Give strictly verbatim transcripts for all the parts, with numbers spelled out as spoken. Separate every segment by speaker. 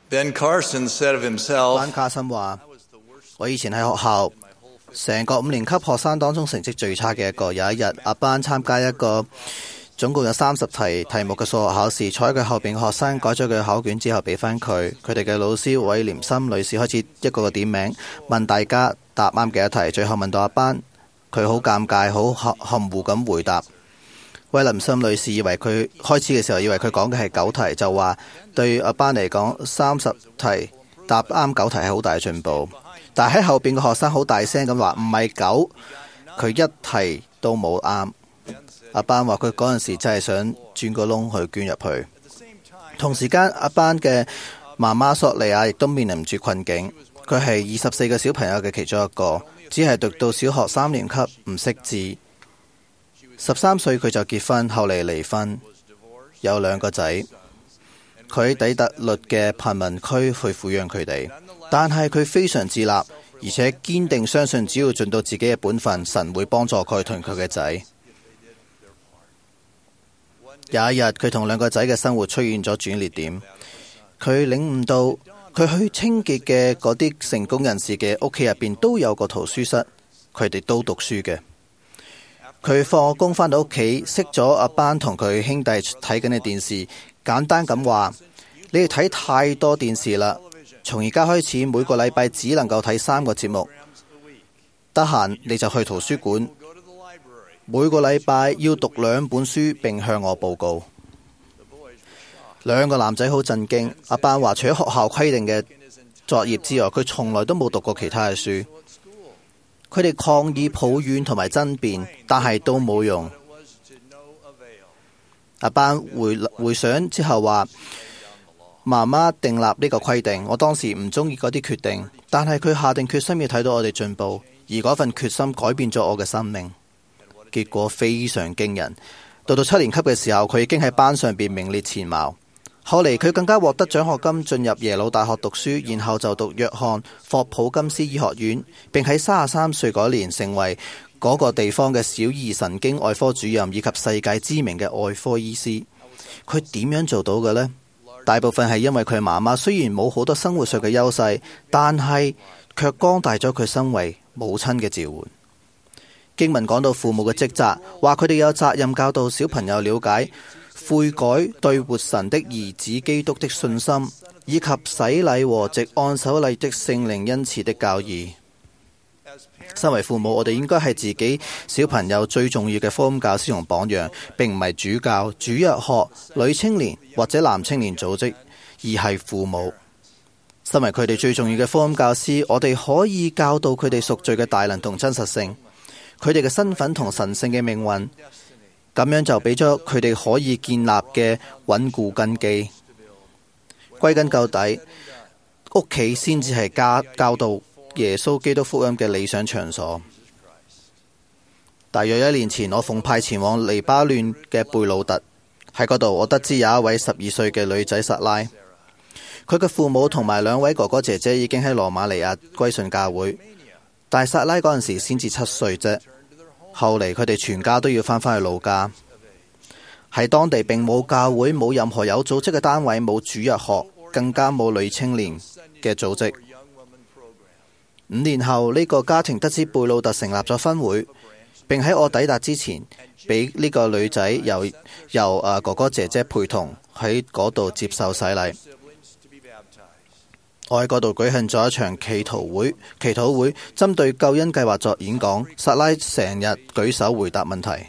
Speaker 1: Ben Carson said of himself,
Speaker 2: 班卡森話：我以前喺學校成個五年級學生當中成績最差嘅一個。有一日，阿班參加一個總共有三十題題目嘅數學考試，坐喺佢後邊嘅學生改咗佢考卷之後俾翻佢。佢哋嘅老師韋廉森女士開始一個個點名問大家答啱幾多題，最後問到阿班，佢好尷尬好含含糊咁回答。韋廉森女士以為佢開始嘅時候以為佢講嘅係九題，就話對阿班嚟講三十題答啱九題係好大進步。但係喺後邊嘅學生好大聲咁話唔係九，佢一題都冇啱。阿班話佢嗰陣時真係想鑽個窿去捐入去。同時間阿班嘅媽媽索利亞亦都面臨住困境，佢係二十四個小朋友嘅其中一個，只係讀到小學三年級，唔識字。十三歲佢就結婚，後嚟離婚，有兩個仔。佢喺底特律嘅貧民區去撫養佢哋，但係佢非常自立，而且堅定相信只要盡到自己嘅本分，神會幫助佢同佢嘅仔。有一日，佢同兩個仔嘅生活出現咗轉捩點，佢領悟到佢去清潔嘅嗰啲成功人士嘅屋企入邊都有個圖書室，佢哋都讀書嘅。佢放工返到屋企，熄咗阿班同佢兄弟睇緊嘅電視，簡單咁話：你哋睇太多電視啦，從而家開始每個禮拜只能夠睇三個節目，得閒你就去圖書館，每個禮拜要讀兩本書並向我報告。兩個男仔好震驚，阿班話除咗學校規定嘅作業之外，佢從來都冇讀過其他嘅書。佢哋抗議、抱怨同埋爭辯，但係都冇用。阿班回回想之後話：媽媽訂立呢個規定，我當時唔中意嗰啲決定，但係佢下定決心要睇到我哋進步，而嗰份決心改變咗我嘅生命。結果非常驚人。到到七年級嘅時候，佢已經喺班上邊名列前茅。後嚟佢更加獲得獎學金進入耶魯大學讀書，然後就讀約翰霍普金斯醫學院，並喺三十三歲嗰年成為嗰個地方嘅小兒神經外科主任以及世界知名嘅外科醫師。佢點樣做到嘅呢？大部分係因為佢媽媽雖然冇好多生活上嘅優勢，但係卻光大咗佢身為母親嘅召喚。經文講到父母嘅職責，話佢哋有責任教導小朋友了解悔改對活神的兒子基督的信心，以及洗禮和藉按手禮的聖靈恩賜的教義。身為父母，我哋應該係自己小朋友最重要嘅福音教師同榜樣，並唔係主教、主日學、女青年或者男青年組織，而係父母。身為佢哋最重要嘅福音教師，我哋可以教導佢哋贖罪嘅大能同真實性，佢哋嘅身份同神聖嘅命運。咁樣就俾咗佢哋可以建立嘅穩固根基。歸根究底，屋企先至係教教導耶穌基督福音嘅理想場所。大約一年前，我奉派前往黎巴嫩嘅貝魯特，喺嗰度我得知有一位十二歲嘅女仔撒拉，佢嘅父母同埋兩位哥哥姐姐已經喺羅馬尼亞歸信教會，但係撒拉嗰陣時先至七歲啫。後嚟佢哋全家都要返返去老家，喺當地並冇教會，冇任何有組織嘅單位，冇主日學，更加冇女青年嘅組織。五年後，呢個家庭得知貝魯特成立咗分會，並喺我抵達之前，俾呢個女仔由由啊哥哥姐姐陪同喺嗰度接受洗禮。我喺嗰度舉行咗一場祈禱會，祈禱會針對救恩計劃作演講。撒拉成日舉手回答問題。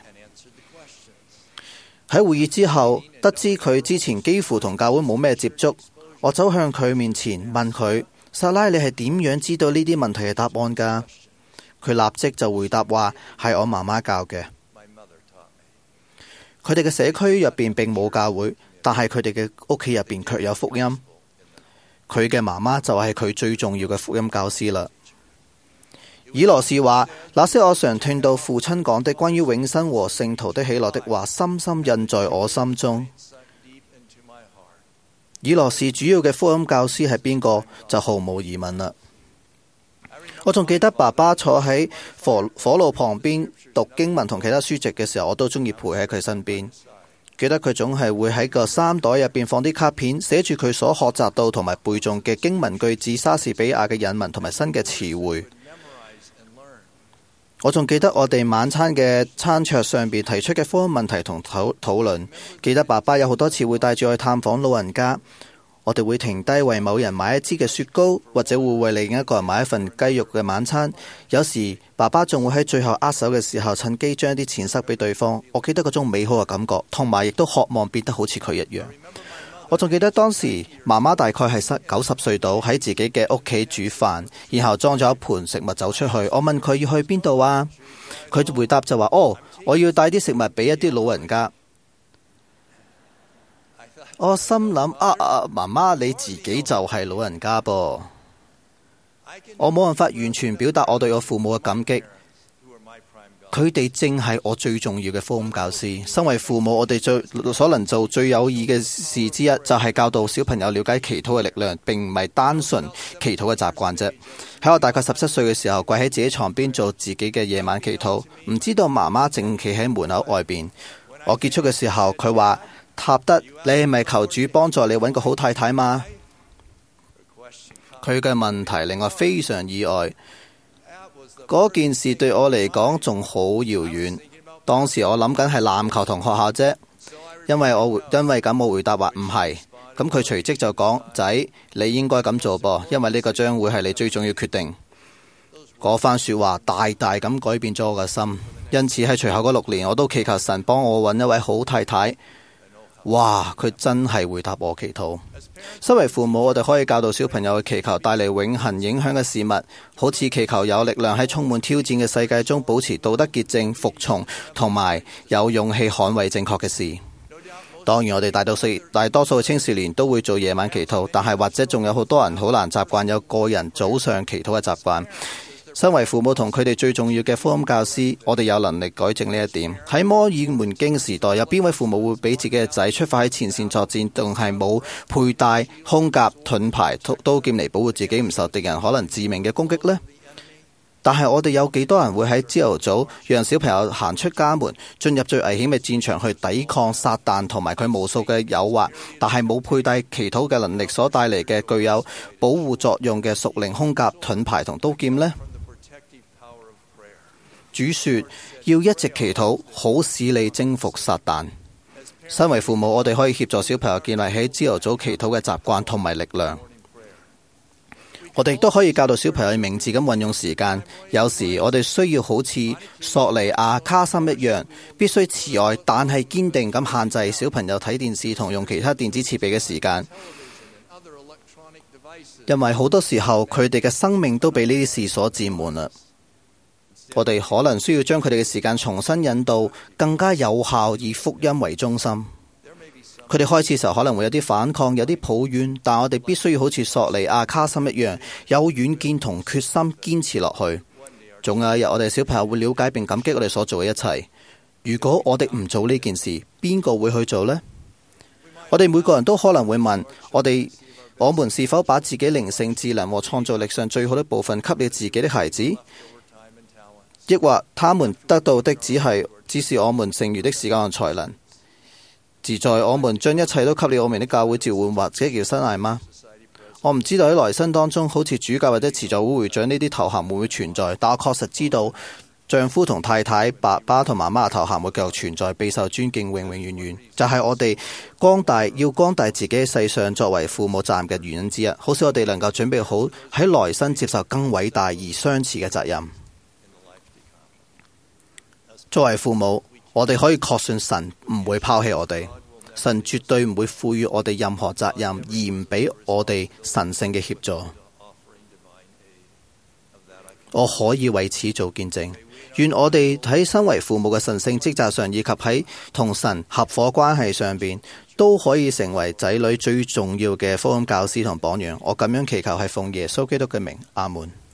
Speaker 2: 喺會議之後，得知佢之前幾乎同教會冇咩接觸，我走向佢面前問佢：撒拉，你係點樣知道呢啲問題嘅答案㗎？佢立即就回答話：係我媽媽教嘅。佢哋嘅社區入邊並冇教會，但係佢哋嘅屋企入邊卻有福音。佢嘅媽媽就係佢最重要嘅福音教師啦。以羅士話：那些我常聽到父親講的關於永生和聖徒的喜樂的話，深深印在我心中。以羅士主要嘅福音教師係邊個，就毫無疑問啦。我仲記得爸爸坐喺火火爐旁邊讀經文同其他書籍嘅時候，我都中意陪喺佢身邊。 記得佢總係會喺個衫袋入邊放啲卡片，寫住佢所學習到同埋背誦嘅經文句子、莎士比亞嘅引文同埋新嘅詞彙。我仲記得我哋晚餐嘅餐桌上邊提出嘅科學問題同討討論。記得爸爸有好多次會帶住我去探訪老人家，我哋會停低為某人買一支嘅雪糕，或者會為另一個人買一份雞肉嘅晚餐。有時爸爸仲會喺最後握手嘅時候，趁機將啲錢塞俾對方。我記得嗰種美好嘅感覺，同埋亦都渴望變得好似佢一樣。我仲記得當時媽媽大概係九十歲度，喺自己嘅屋企煮飯，然後裝咗一盤食物走出去。我問佢要去邊度啊？佢回答就話：哦，我要帶啲食物俾一啲老人家。我心諗啊啊，媽媽你自己就係老人家噃。我冇辦法完全表達我對我父母嘅感激。佢哋正係我最重要嘅福音教師。身為父母，我哋最所能做最有意嘅事之一，就係教導小朋友了解祈禱嘅力量，並唔係單純祈禱嘅習慣啫。喺我大概十七歲嘅時候，跪喺自己床邊做自己嘅夜晚祈禱，唔知道媽媽正企喺門口外邊。我結束嘅時候，佢話：塔德，你係咪求主幫助你揾個好太太嗎？佢嘅問題令我非常意外。嗰件事對我嚟講仲好遙遠。當時我諗緊係籃球同學校啫，因為我因為咁我回答話唔係。咁佢隨即就講：仔，你應該咁做噃，因為呢個將會係你最重要決定。嗰番說話大大咁改變咗我嘅心，因此喺隨後嗰六年，我都祈求神幫我揾一位好太太。哇！佢真係回答我祈禱。身為父母，我哋可以教導小朋友去祈求帶嚟永恆影響嘅事物，好似祈求有力量喺充滿挑戰嘅世界中保持道德潔淨、服從同埋有勇氣捍衛正確嘅事。當然，我哋大多數大多數青少年都會做夜晚祈禱，但係或者仲有好多人好難習慣有個人早上祈禱嘅習慣。身為父母同佢哋最重要嘅福音教師，我哋有能力改正呢一點。喺摩爾門經時代，有邊位父母會俾自己嘅仔出發喺前線作戰，定係冇佩戴胸甲、盾牌、刀劍嚟保護自己唔受敵人可能致命嘅攻擊呢？但係我哋有幾多人會喺朝頭早讓小朋友行出家門，進入最危險嘅戰場去抵抗撒旦同埋佢無數嘅誘惑，但係冇佩戴祈禱嘅能力所帶嚟嘅具有保護作用嘅屬靈胸甲、盾牌同刀劍呢？主說要一直祈禱，好使你征服撒旦。身為父母，我哋可以協助小朋友建立喺朝頭早祈禱嘅習慣同埋力量。我哋亦都可以教導小朋友明智咁運用時間。有時我哋需要好似索尼亞卡森一樣，必須慈愛但係堅定咁限制小朋友睇電視同用其他電子設備嘅時間，因為好多時候佢哋嘅生命都被呢啲事所佔滿啦。我哋可能需要將佢哋嘅時間重新引導，更加有效以福音為中心。佢哋開始時候可能會有啲反抗，有啲抱怨，但我哋必須要好似索尼亞卡森一樣，有遠見同決心堅持落去。總有一日，我哋小朋友會了解並感激我哋所做嘅一切。如果我哋唔做呢件事，邊個會去做呢？我哋每個人都可能會問我哋：我們是否把自己靈性、智能和創造力上最好的部分給了自己的孩子？抑或他們得到的只係只是我們剩餘的時間和才能，自在我們將一切都給了我們的教會召喚或者叫生涯嗎？我唔知道喺來生當中，好似主教或者慈濟會會長呢啲頭銜會唔會存在，但我確實知道丈夫同太太、爸爸同媽媽嘅頭銜會繼續存在，備受尊敬，永永遠遠。就係、是、我哋光大要光大自己喺世上作為父母責任嘅原因之一，好使我哋能夠準備好喺來生接受更偉大而相似嘅責任。作為父母，我哋可以確信神唔會拋棄我哋，神絕對唔會賦予我哋任何責任而唔俾我哋神聖嘅協助。我可以為此做見證。願我哋喺身為父母嘅神聖職責上，以及喺同神合夥關係上邊，都可以成為仔女最重要嘅福音教師同榜樣。我咁樣祈求係奉耶穌基督嘅名，阿門。